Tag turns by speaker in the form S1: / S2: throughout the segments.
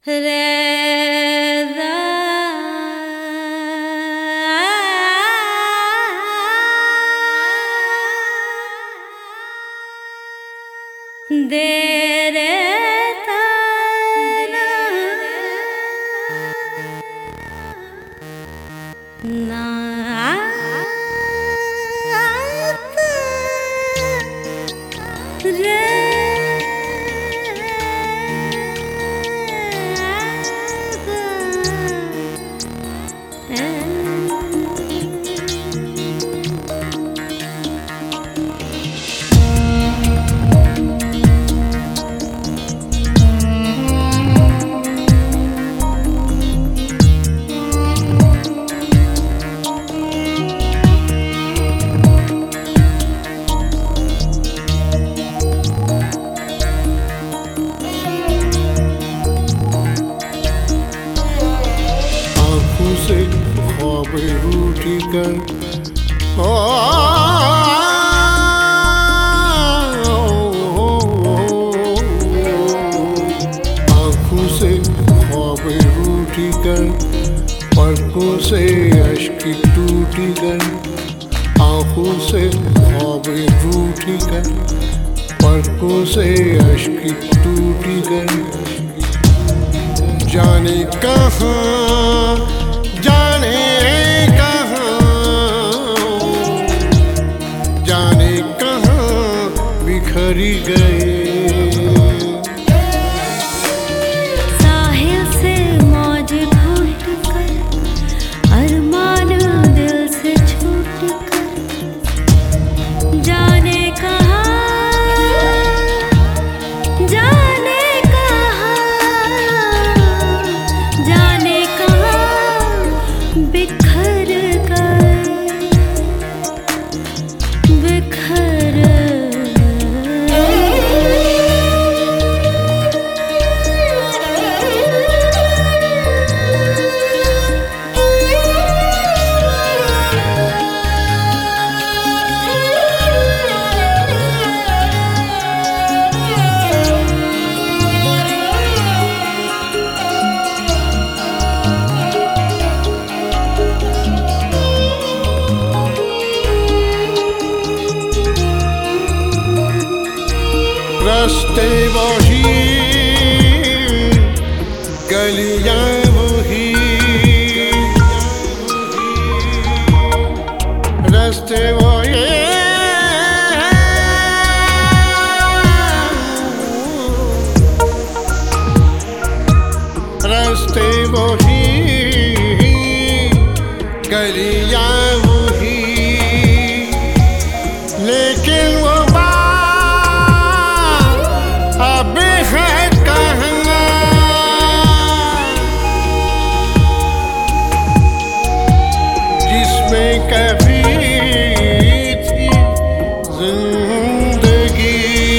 S1: रेदा दे रे ताना ना रे
S2: रूठी कर आँखों से ख्वाब रूठी कर, पलकों से अश्क टूटी कर। आँखों से ख्वाब रूठी कर, पलकों से अश्क टूटी कर। जाने कहाँ जाने बिखरी गए।
S1: साहिल से मौज घूट कर, अरमान दिल से छूट कर। जाने कहाँ जाने कहाँ जाने कहाँ बिखर गए बिखर।
S2: रास्ते वही, गलियां वही, रास्ते वही, रास्ते वही, गलियां वही, लेकिन वो कभी थी जिंदगी,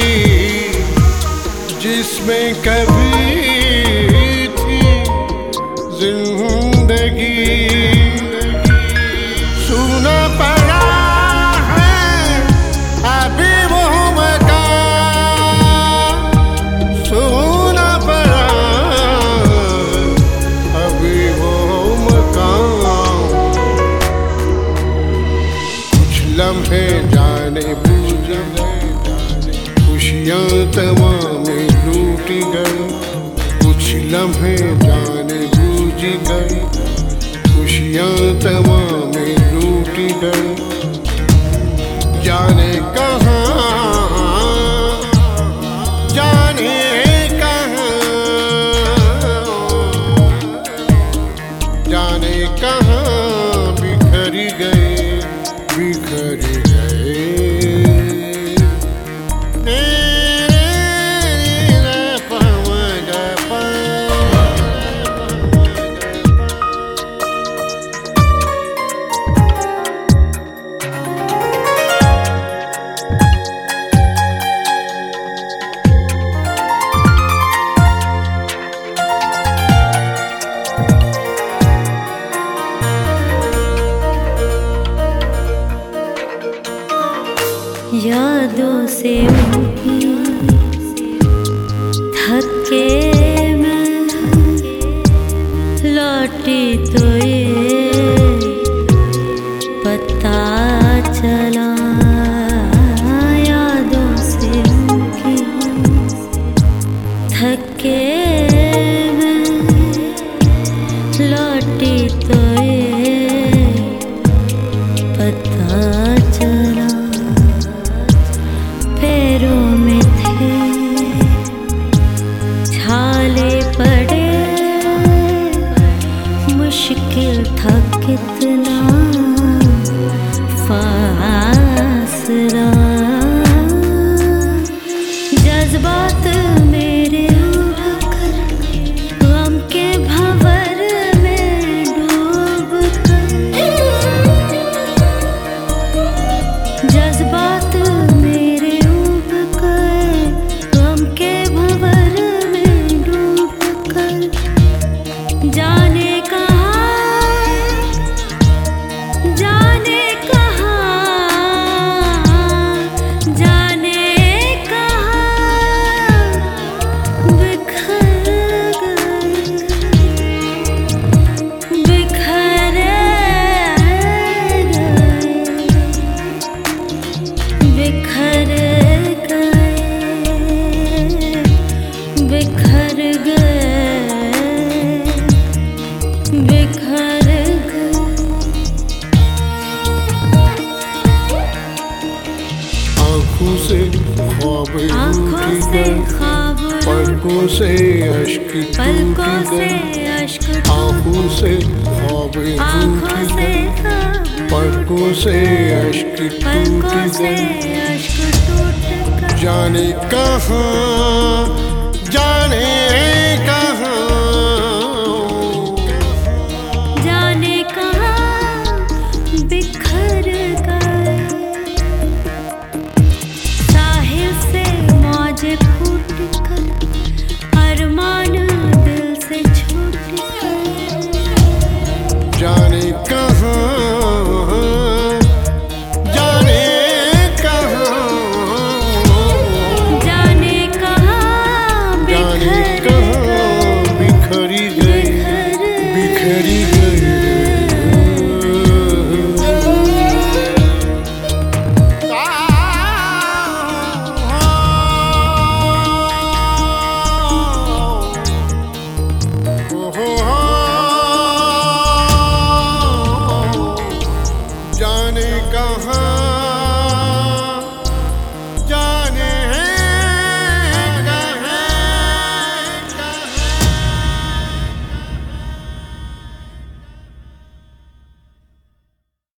S2: जिसमें कभी थी जिंदगी। सुना पड़ा है अभी वो मकान, सुना पड़ा अभी वो मकान। लम्हे जाने बूझ गए, खुशियाँ तमाम लूटी गई। कुछ लम्हे जाने बूझ गए, खुशियाँ तमाम लूटी गई। जाने कहाँ जाने कहाँ जाने कहाँ बिखरी गए बिखर गए।
S1: यादों से थके मैं लौटी तो ये पता चला यादों से उनकी थके मैं लौटी तो ये पता चला पैरों में थे छाले पड़े मुश्किल था कितना फासला जज्बात मेरे उड़कर गम के भंवर में डूब कर जज्बात मेरे उड़कर गम के भंवर में डूब कर जाने
S2: आँखों से ख्वाब पलकों से अश्क टूट गए आँखों से ख्वाब पलकों से अश्क टूट गए जाने कहाँ